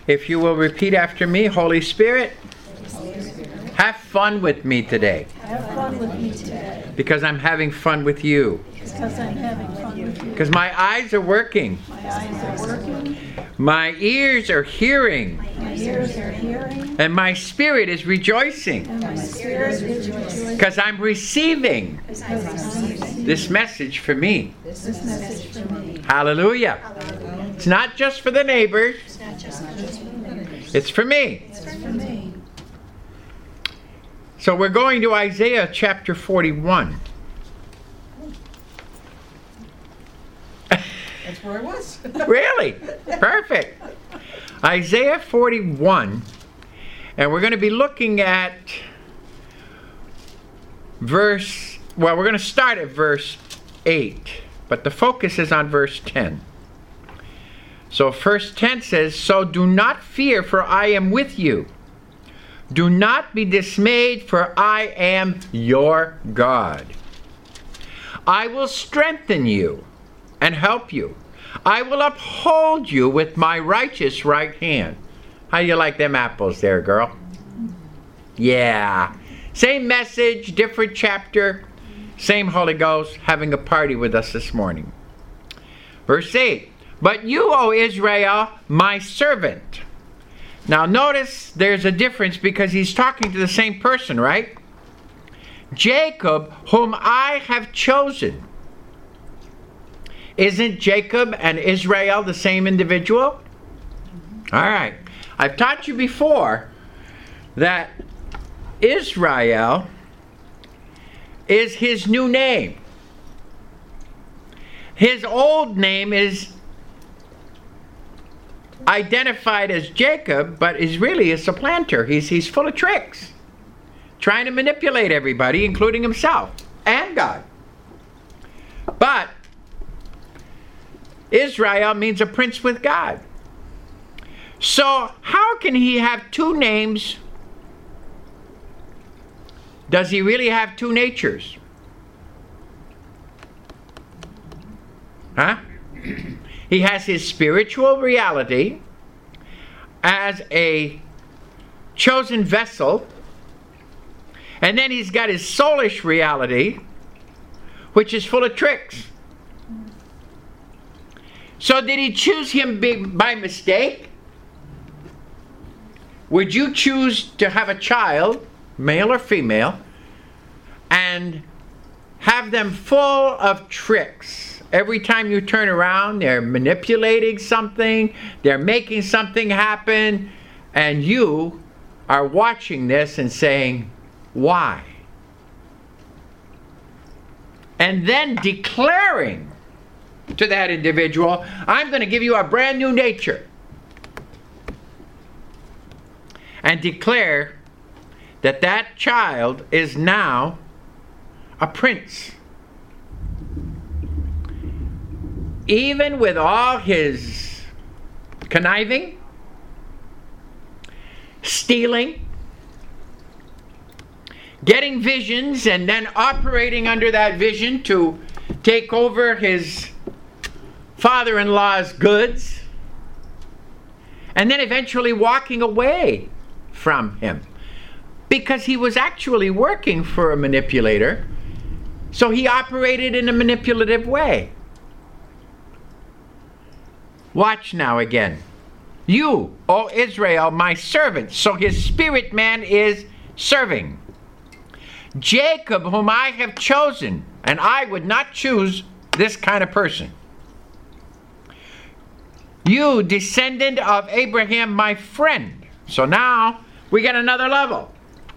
If you will repeat after me, Holy Spirit, have fun with me today. Have fun with me today. Because I'm having fun with you. Because I'm having fun with you. Because my eyes are working. My eyes are working. My ears are hearing. My ears are hearing. And my spirit is rejoicing. And my spirit is rejoicing. Because I'm receiving Because I'm receiving this message for me. this message for me. Hallelujah. It's not just for the neighbors. It's not just for me. It's for me. It's for me. So we're going to Isaiah chapter 41. That's where I was. Really? Perfect. Isaiah 41. And we're going to be looking at we're going to start at verse 8. But the focus is on verse 10. So verse 10 says, "So do not fear, for I am with you. Do not be dismayed, for I am your God. I will strengthen you and help you. I will uphold you with my righteous right hand." How do you like them apples there, girl? Yeah. Same message, different chapter, same Holy Ghost having a party with us this morning. Verse 8, "But you, O Israel, my servant." Now notice there's a difference because he's talking to the same person, right? "Jacob, whom I have chosen." Isn't Jacob and Israel the same individual? All right. I've taught you before that Israel is his new name. His old name is identified as Jacob, but is really a supplanter. He's full of tricks, trying to manipulate everybody, including himself and God. But Israel means a prince with God. So how can he have two names? Does he really have two natures? Huh? He has his spiritual reality as a chosen vessel, and then he's got his soulish reality, which is full of tricks. So did he choose him by mistake? Would you choose to have a child, male or female, and have them full of tricks? Every time you turn around, they're manipulating something, they're making something happen, and you are watching this and saying, why? And then declaring to that individual, I'm going to give you a brand new nature. And declare that that child is now a prince. Even with all his conniving, stealing, getting visions and then operating under that vision to take over his father-in-law's goods, and then eventually walking away from him because he was actually working for a manipulator, so he operated in a manipulative way. Watch now again. "You, O Israel, my servant." So his spirit man is serving. "Jacob, whom I have chosen," and I would not choose this kind of person. "You, descendant of Abraham, my friend." So now we get another level.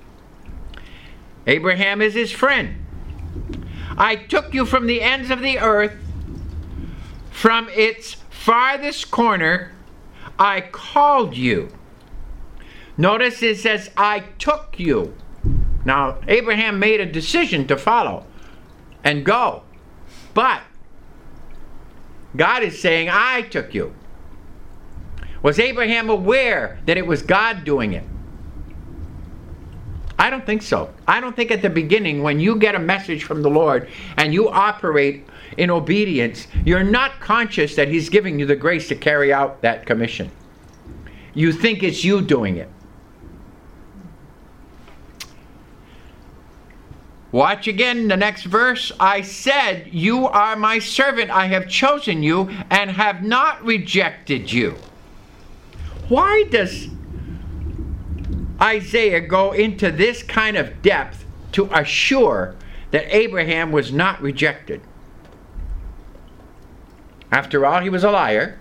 Abraham is his friend. "I took you from the ends of the earth, from its farthest corner, I called you." Notice it says, "I took you." Now, Abraham made a decision to follow and go. But God is saying, I took you. Was Abraham aware that it was God doing it? I don't think so. I don't think at the beginning, when you get a message from the Lord and you operate in obedience, you're not conscious that He's giving you the grace to carry out that commission. you think it's you doing it. Watch again the next verse. I said, you are my servant. I have chosen you and have not rejected you. Why does Isaiah go into this kind of depth to assure that Abraham was not rejected? After all, he was a liar.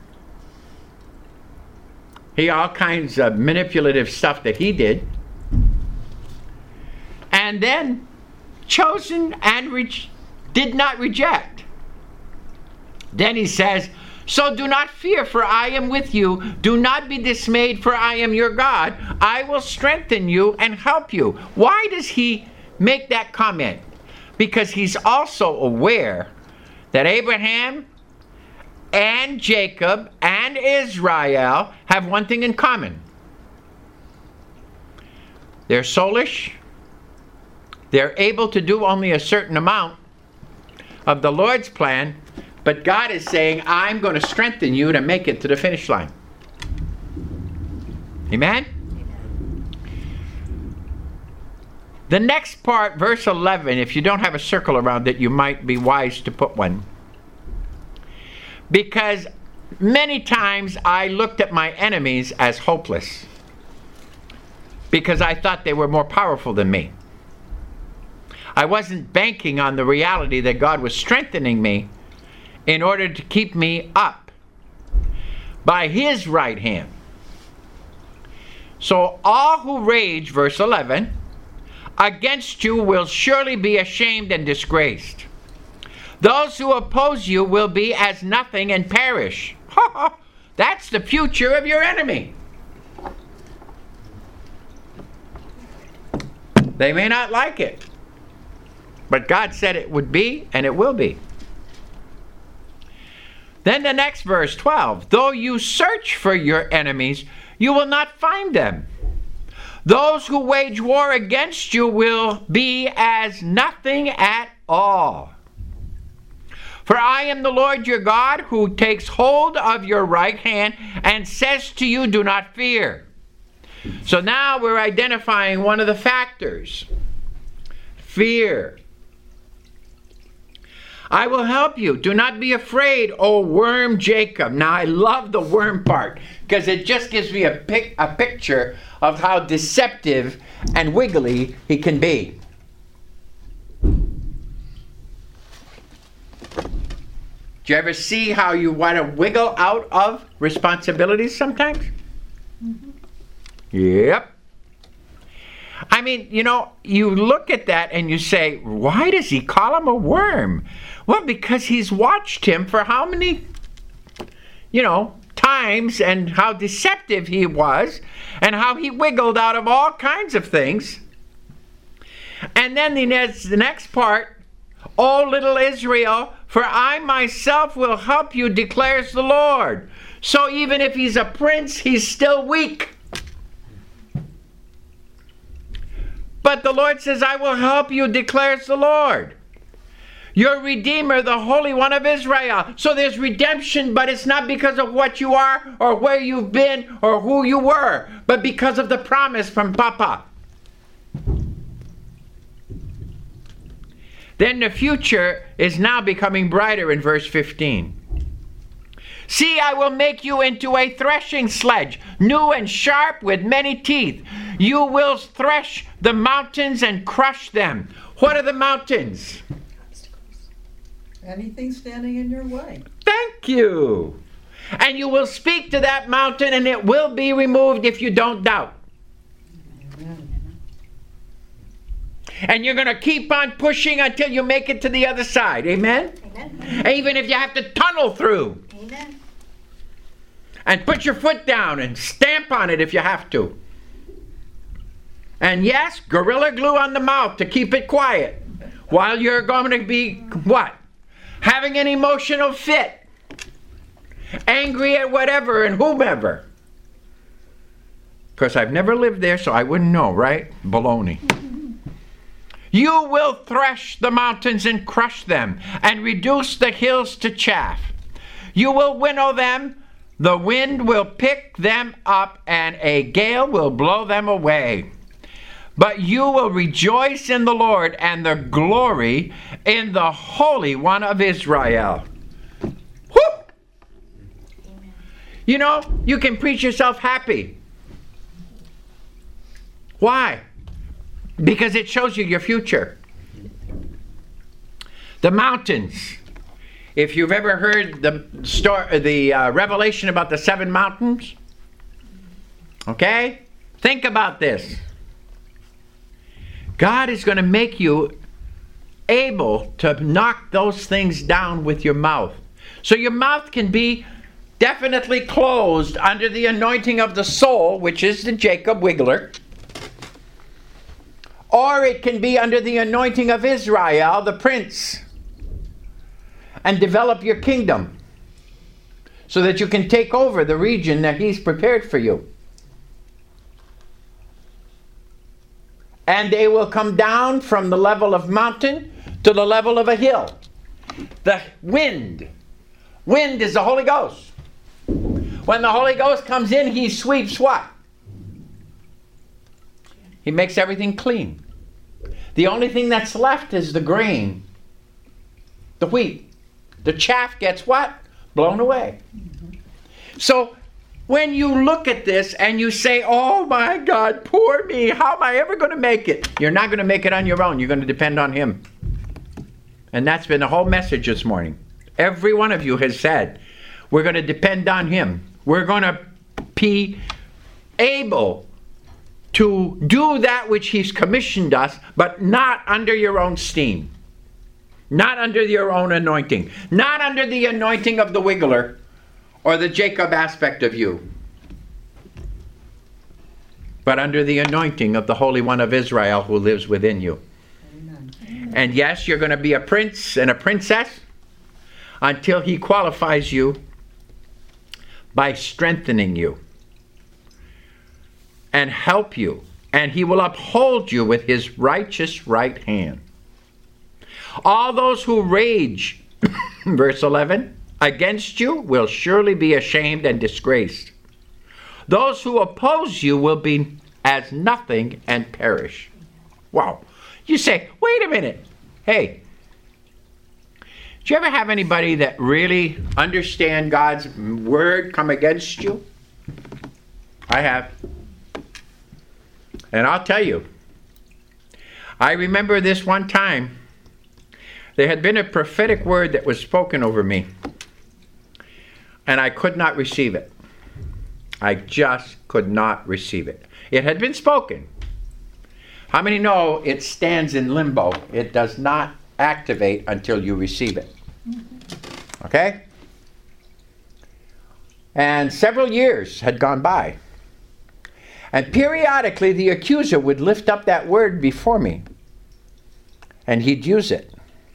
He all kinds of manipulative stuff that he did. And then chosen and did not reject. Then he says, so do not fear, for I am with you. Do not be dismayed, for I am your God. I will strengthen you and help you. Why does he make that comment? Because he's also aware that Abraham and Jacob and Israel have one thing in common. They're soulish. They're able to do only a certain amount of the Lord's plan, but God is saying, I'm going to strengthen you to make it to the finish line. Amen? The next part, verse 11, if you don't have a circle around it, you might be wise to put one. Because many times I looked at my enemies as hopeless because I thought they were more powerful than me. I wasn't banking on the reality that God was strengthening me in order to keep me up by his right hand. So all who rage, verse 11, against you will surely be ashamed and disgraced. Those who oppose you will be as nothing and perish. That's the future of your enemy. They may not like it, but God said it would be, and it will be. Then the next verse, 12. Though you search for your enemies, you will not find them. Those who wage war against you will be as nothing at all. For I am the Lord your God, who takes hold of your right hand and says to you, do not fear. So now we're identifying one of the factors. Fear. I will help you. Do not be afraid, O worm Jacob. Now I love the worm part because it just gives me a picture of how deceptive and wiggly he can be. Do you ever see how you want to wiggle out of responsibilities sometimes? Mm-hmm. Yep. I mean, you know, you look at that and you say, why does he call him a worm? Well, because he's watched him for how many, times, and how deceptive he was, and how he wiggled out of all kinds of things. And then the next part, O little Israel, for I myself will help you, declares the Lord. So even if he's a prince, he's still weak. But the Lord says, I will help you, declares the Lord. Your Redeemer, the Holy One of Israel. So there's redemption, but it's not because of what you are or where you've been or who you were, but because of the promise from Papa. Then the future is now becoming brighter in verse 15. See, I will make you into a threshing sledge, new and sharp with many teeth. You will thresh the mountains and crush them. What are the mountains? Anything standing in your way. Thank you. And you will speak to that mountain and it will be removed if you don't doubt. Amen. And you're going to keep on pushing until you make it to the other side. Amen? Amen. Even if you have to tunnel through. Amen. And put your foot down and stamp on it if you have to. And yes, Gorilla Glue on the mouth to keep it quiet. While you're going to be, what? Having an emotional fit. Angry at whatever and whomever. Because I've never lived there, so I wouldn't know, right? Baloney. You will thresh the mountains and crush them, and reduce the hills to chaff. You will winnow them The wind will pick them up, and a gale will blow them away. But you will rejoice in the Lord, and the glory in the Holy One of Israel. Woo! You know, you can preach yourself happy. Why? Because it shows you your future. The mountains. If you've ever heard the revelation about the 7 mountains, okay? Think about this. God is going to make you able to knock those things down with your mouth. So your mouth can be definitely closed under the anointing of the soul, which is the Jacob Wiggler. Or it can be under the anointing of Israel, the prince, and develop your kingdom so that you can take over the region that he's prepared for you. And they will come down from the level of mountain to the level of a hill. The wind. Wind is the Holy Ghost. When the Holy Ghost comes in, he sweeps what? He makes everything clean. The only thing that's left is the grain, the wheat. The chaff gets what? Blown away. So when you look at this and you say, oh my God, poor me, how am I ever going to make it? You're not going to make it on your own. You're going to depend on him. And that's been the whole message this morning. Every one of you has said, we're going to depend on him. We're going to be able to do that which he's commissioned us, but not under your own steam. Not under your own anointing. Not under the anointing of the Wiggler or the Jacob aspect of you. But under the anointing of the Holy One of Israel who lives within you. Amen. And yes, you're going to be a prince and a princess until he qualifies you by strengthening you and help you. And he will uphold you with his righteous right hand. All those who rage, verse 11, against you will surely be ashamed and disgraced. Those who oppose you will be as nothing and perish. Wow. You say, wait a minute. Hey, do you ever have anybody that really understand God's word come against you? I have. And I'll tell you, I remember this one time, there had been a prophetic word that was spoken over me, and I could not receive it. I just could not receive it. It had been spoken. How many know it stands in limbo? It does not activate until you receive it. Okay? And several years had gone by. And periodically the accuser would lift up that word before me. And he'd use it.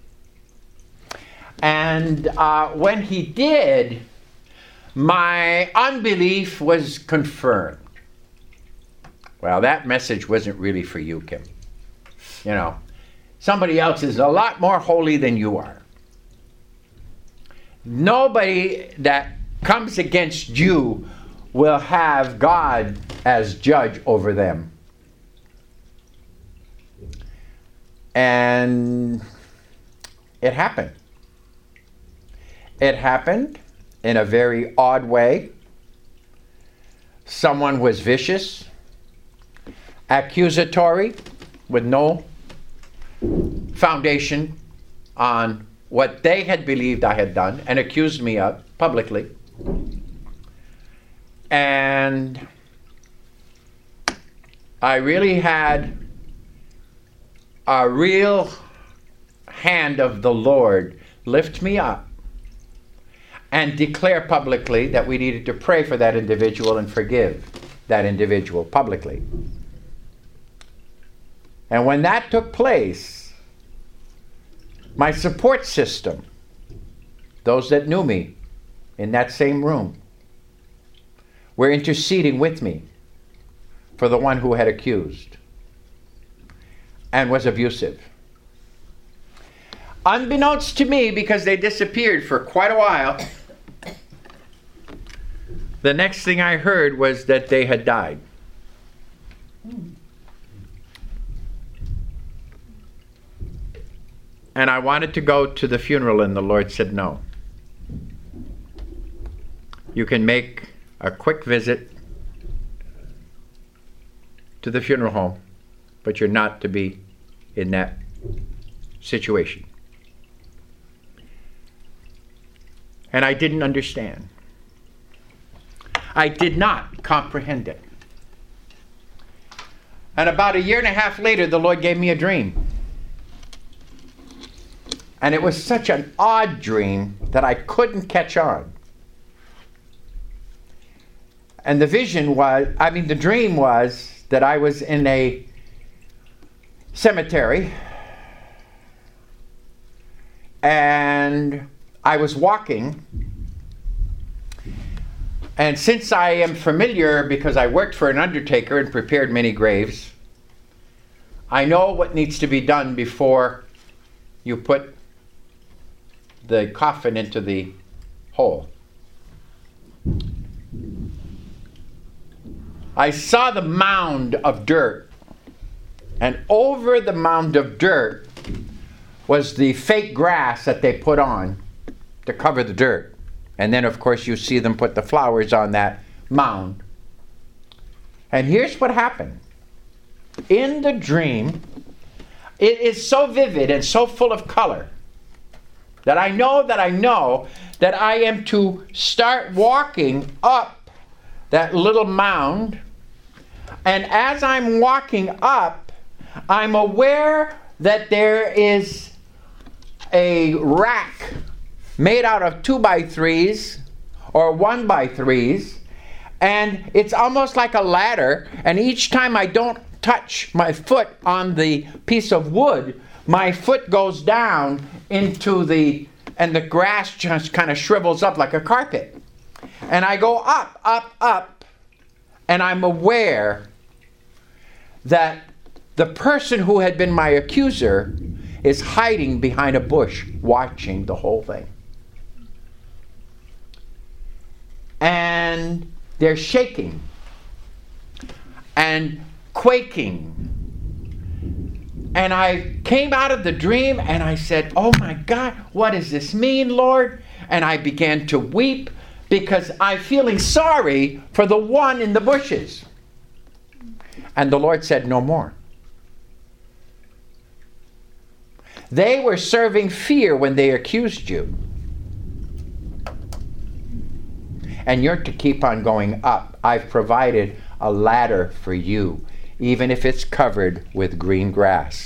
And when he did, my unbelief was confirmed. Well, that message wasn't really for you, Kim. You know, somebody else is a lot more holy than you are. Nobody that comes against you will have God as judge over them. And it happened. It happened in a very odd way. Someone was vicious, accusatory, with no foundation on what they had believed I had done and accused me of publicly. And I really had a real hand of the Lord lift me up and declare publicly that we needed to pray for that individual and forgive that individual publicly. And when that took place, my support system, those that knew me in that same room, were interceding with me for the one who had accused and was abusive. Unbeknownst to me, because they disappeared for quite a while, the next thing I heard was that they had died. And I wanted to go to the funeral, and the Lord said, no. You can make a quick visit to the funeral home, but you're not to be in that situation. And I didn't understand. I did not comprehend it. And about 1.5 years later, the Lord gave me a dream. And it was such an odd dream that I couldn't catch on. And the dream was that I was in a cemetery and I was walking. And since I am familiar, because I worked for an undertaker and prepared many graves, I know what needs to be done before you put the coffin into the hole. I saw the mound of dirt, and over the mound of dirt was the fake grass that they put on to cover the dirt. And then, of course, you see them put the flowers on that mound. And here's what happened. In the dream, it is so vivid and so full of color that I know that I am to start walking up that little mound. And as I'm walking up, I'm aware that there is a rack made out of 2x3s or 1x3s, and it's almost like a ladder, and each time I don't touch my foot on the piece of wood, my foot goes down into and the grass just kind of shrivels up like a carpet. And I go up, up, up, and I'm aware that the person who had been my accuser is hiding behind a bush, watching the whole thing. And they're shaking and quaking. And I came out of the dream and I said, oh my God, what does this mean, Lord? And I began to weep because I'm feeling sorry for the one in the bushes. And the Lord said, no more. They were serving fear when they accused you. And you're to keep on going up. I've provided a ladder for you, even if it's covered with green grass.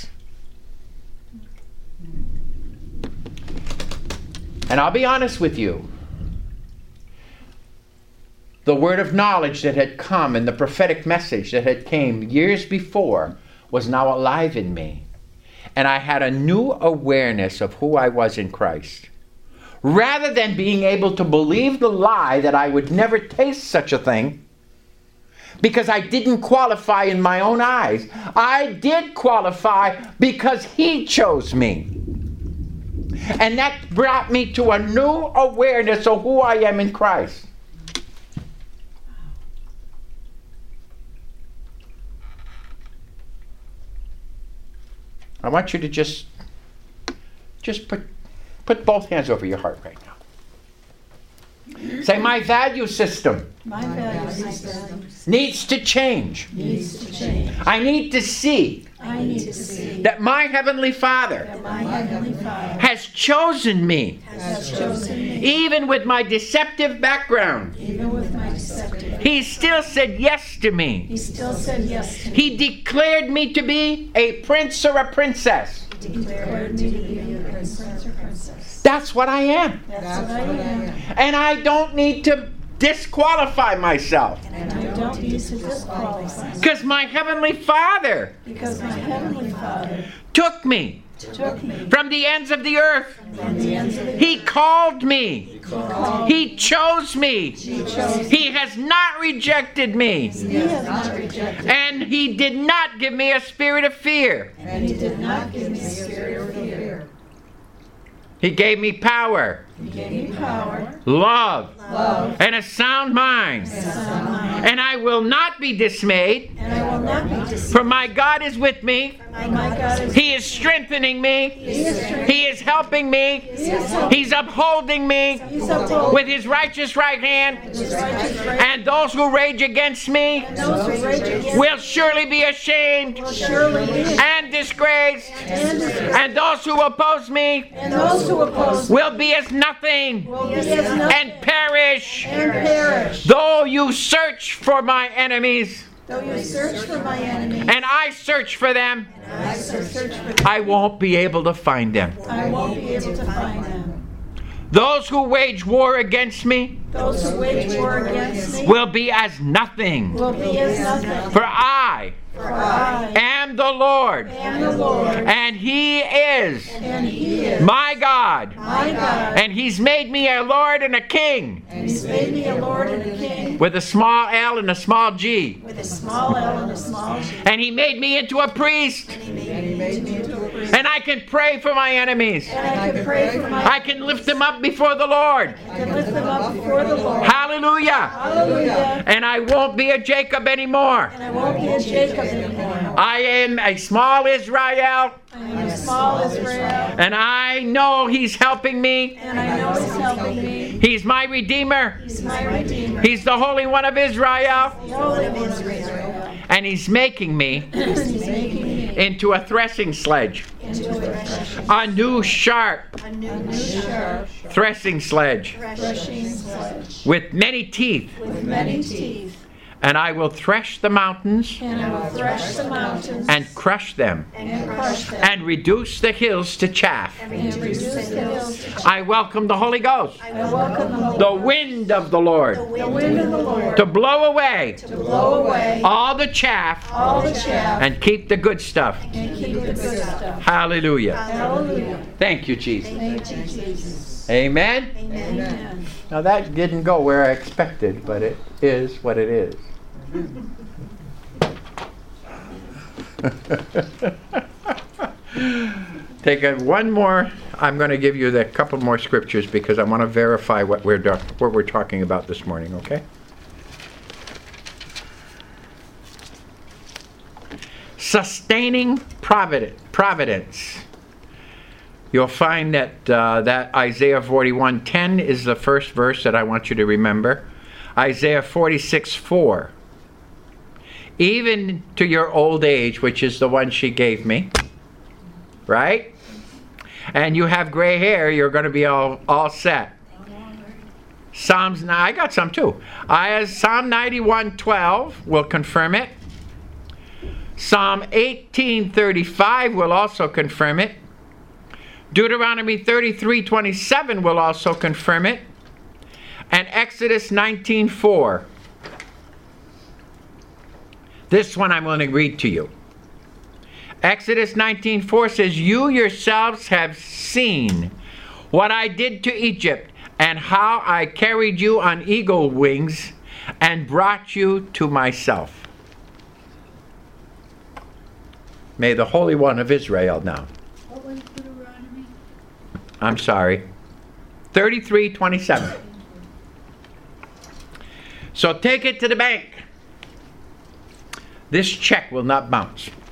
And I'll be honest with you. The word of knowledge that had come and the prophetic message that had came years before was now alive in me. And I had a new awareness of who I was in Christ. Rather than being able to believe the lie that I would never taste such a thing, because I didn't qualify in my own eyes. I did qualify because He chose me. And that brought me to a new awareness of who I am in Christ. I want you to just put both hands over your heart right now. Say, my value system needs to change. I need to see that my Heavenly Father has chosen me, even with my deceptive background. He still said yes to me. He declared me to be a prince or a princess. That's what I am. And I don't need to disqualify myself. Because my Heavenly Father took me from the ends of the earth. He called me. He chose me. He has not rejected me. And He did not give me a spirit of fear. He gave me power. He gave me power, love, love, and a sound mind. And I will not be dismayed, and I will not be deceived. for my God is with me. My God is He is strengthening me. He is helping me. He's upholding me upholding with His righteous right hand. His righteous right. And those who rage against me Those who rage against will surely be ashamed will surely be and disgraced. And those who oppose me and those who oppose will be as nothing will be as nothing and perish. and perish. Though you search for my enemies, Though you search for my enemies, and I search for them, I search for them, I won't be able to find them. I won't be able to find them. Those who wage war against me Those who wage war against me will be as nothing. will be as nothing. For I For I am the Lord, am the Lord, and He is and He is my God. my God, And He's made me a Lord and a King, and He's made me a Lord and a King, with a small L and a small G. with a small L and a small G. And He made me into a priest. And He made me into a priest. And I can pray for my enemies. And I can pray for my I can lift them up before the Lord. I can lift them up before the Lord. Hallelujah. Hallelujah. And I won't be a Jacob anymore. And I won't be a Jacob anymore. I am a small Israel, I am a small Israel, and I know He's helping me. and I know He's helping me. He's my Redeemer. He's my Redeemer, He's the Holy One of Israel. the Holy One of Israel. And He's making me And He's making me into a threshing sledge. into A new sharp a new sharp threshing sledge threshing sledge with many teeth. with many teeth. And I will thresh the mountains And I will thresh the mountains and crush them and crush them and reduce the hills to chaff. and reduce the hills to chaff. I welcome the Holy Ghost, I welcome the wind of the Lord, the wind of the Lord to blow away to blow away all the chaff all the chaff and keep the good stuff. and keep the good stuff. Hallelujah. Hallelujah. Thank you, Jesus. Thank you, Jesus. Amen. Amen. Now that didn't go where I expected, but it is what it is. Take one more. I'm going to give you a couple more scriptures because I want to verify what we're talking about this morning, okay? Sustaining providence. You'll find that that Isaiah 41:10 is the first verse that I want you to remember. Isaiah 46:4. Even to your old age, which is the one she gave me, right? And you have gray hair, you're going to be all set. I got some too. Psalm 91:12 will confirm it. Psalm 18:35 will also confirm it. Deuteronomy 33:27 will also confirm it. And Exodus 19:4. This one I'm going to read to you. Exodus 19:4 says, "You yourselves have seen what I did to Egypt, and how I carried you on eagle wings and brought you to myself." May the Holy One of Israel now. What was Deuteronomy? I'm sorry. 33:27. So take it to the bank. This check will not bounce.